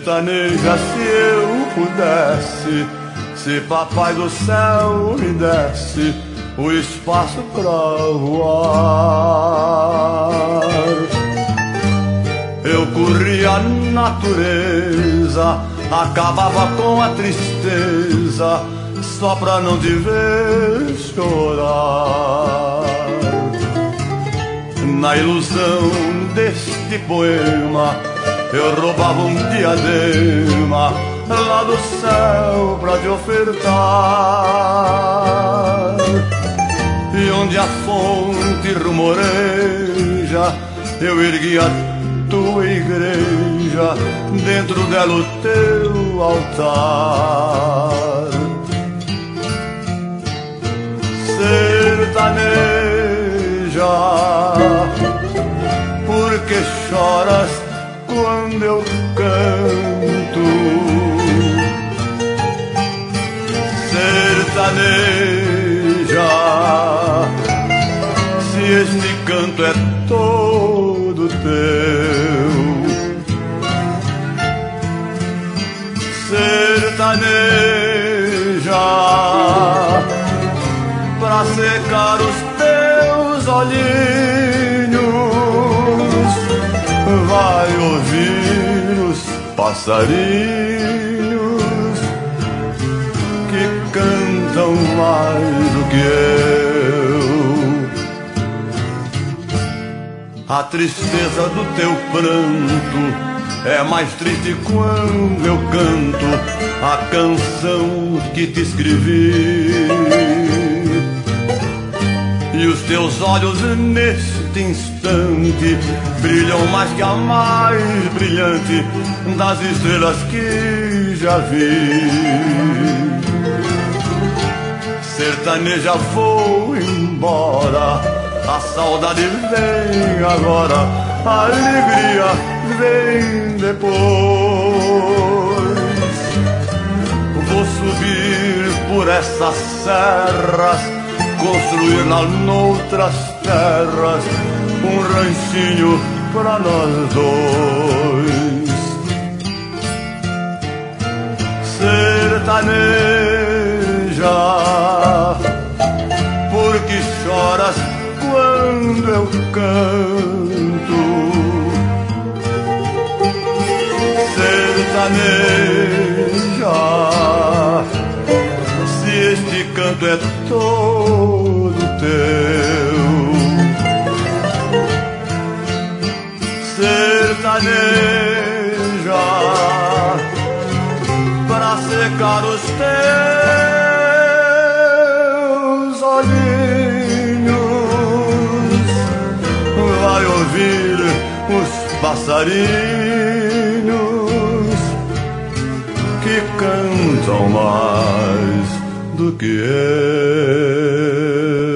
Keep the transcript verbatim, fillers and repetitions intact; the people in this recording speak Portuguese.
sertaneja, se eu pudesse, se papai do céu me desse o espaço pra voar, eu corria a natureza, acabava com a tristeza, só pra não te ver chorar. Na ilusão deste poema, eu roubava um diadema lá do céu pra te ofertar. E onde a fonte rumoreja, eu ergui a tua igreja, dentro dela o teu altar. Sertaneja, por que choras quando eu canto? Sertaneja, se este canto é todo teu. Sertaneja, pra secar os teus olhinhos, vai ouvir os passarinhos que cantam mais do que eu. A tristeza do teu pranto é mais triste quando eu canto a canção que te escrevi. E os teus olhos neste instante brilham mais que a mais brilhante das estrelas que já vi. Sertaneja, vou embora, a saudade vem agora, a alegria vem depois. Vou subir por essas serras, construir lá noutras terras um ranchinho pra nós dois. Sertaneja, por que choras quando eu canto? Sertaneja, se este canto é todo teu. Sertaneja, para secar os teus olhinhos, vai ouvir os passarinhos que cantam mais do que eu.